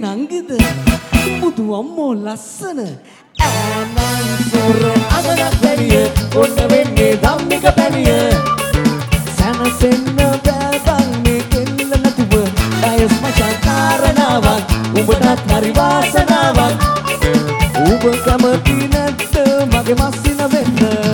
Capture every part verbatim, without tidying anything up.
නංගිද බුදු අම්මෝ ලස්සන ඈනන් සොර අගනක් වැනිය ඔන්න වෙන්නේ ධම්මික පැනිය සැනසෙන්න බෑබන් මේ කෙල්ල නැතුව ඩයස් මචං කාරණාවක් උඹටත් හරි වාසනාවක් උඹ කැමති නැත්ද මගේ මස්සින වෙන්න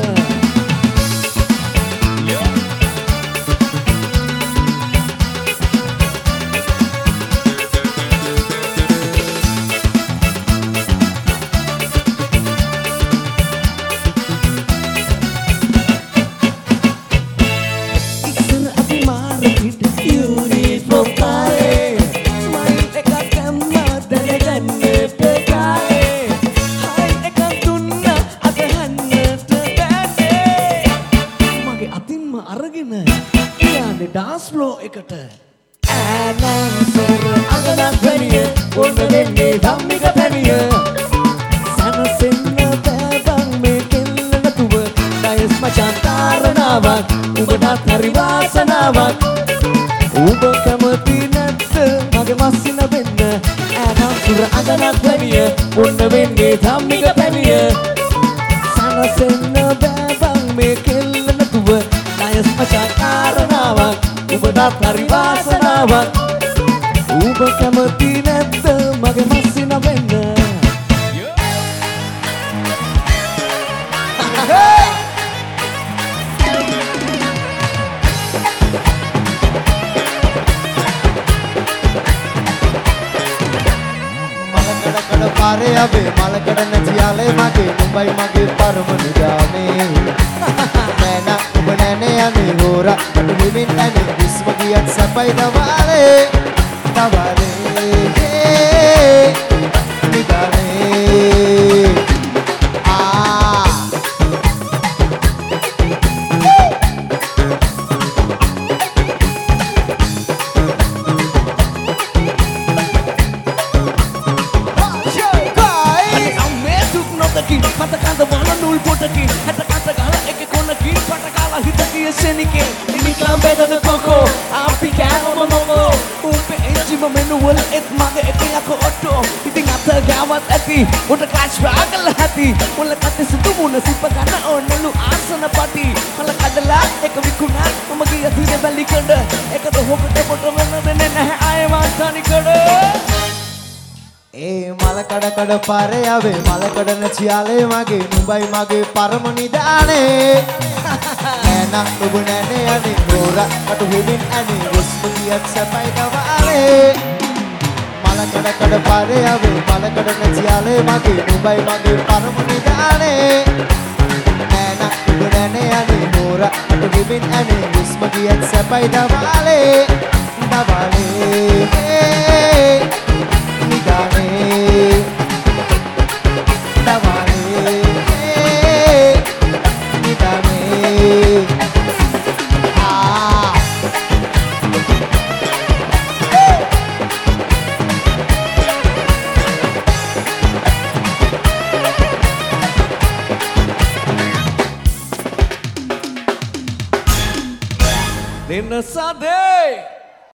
dance floor එකට ඈනන් සොර අගනක් වැනිය ඔන්න වෙන්නේ ධම්මික පැනිය සනසෙන්න බෑබන් මේ කෙල්ල නැතුව ඩයස් මචං කාරණාවක් උඹටත් හරි වාසනාවක් උඹ කැමති නැත්ද මගේ මස්සින වෙන්න ඈනන් සොර අගනක් වැනිය ඔන්න වෙන්නේ ධම්මික පැනිය සනසෙන්න බෑබන් මේ කෙල්ල නැතුව ඩයස් මචං කාරණාවක් උඹටත් හරි වාසනාවක් උඹ කැමති නැත්ද මගේ මස්සින වෙන්න මලකඩ කඩ පාරේ ආවේ මලකඩ නැතියාලේ මගේ මුඹයි මගේ පරම නිදානේ නෑනා ඔබ නෑනේ යන්නේ හොරා මට හිමින් ඇනේ විශ්ව ගියත් සපයි දවාලේ දවාලේ නිදානේ ආ මත කඳ වල නූල් පොටකින් හැට කත ගහලා එක කොනකින් පට කාලා හිත කිය සෙනිකේ නිකම් බෙදන කොකෝ අපි කෑම මොමෝ උඹේ එච්චිම මෙනු වල එත් මගේ එකලක ඔටෝ ඉතින් අත ගාවත් ඇති උඩ ක්ලාස් රාගල හැටි මුල කටේ සුදු මුණ සිප ගන්න ඕනලු ආසන පටි මල කඩලා එක විකුණා මම ගිය දිනේ බැලි කඩ එකද හොකට පොට වෙන්නේ නැහැ ආයෙ වාන්තනිකඩ ඒ මලකඩ කඩ පාරේ ආවේ මලකඩ නැතියාලේ මගේ නුඹයි මගේ පරම නිදානේ නෑනා ඔබ නෑනේ යන්නේ හොරා මට හිමින් ඇනේ විශ්ව ගියත් සපයි දවාලේ මලකඩ කඩ පාරේ ආවේ මලකඩ නැතියාලේ මගේ නුඹයි මගේ පරම නිදානේ නෑනා ඔබ නෑනේ යන්නේ හොරා මට හිමින් ඇනේ විශ්ව ගියත් සපයි දවාලේ දවාලේ නිදානේ දවාලේ නිදානේ ආ දෙන්න සදේ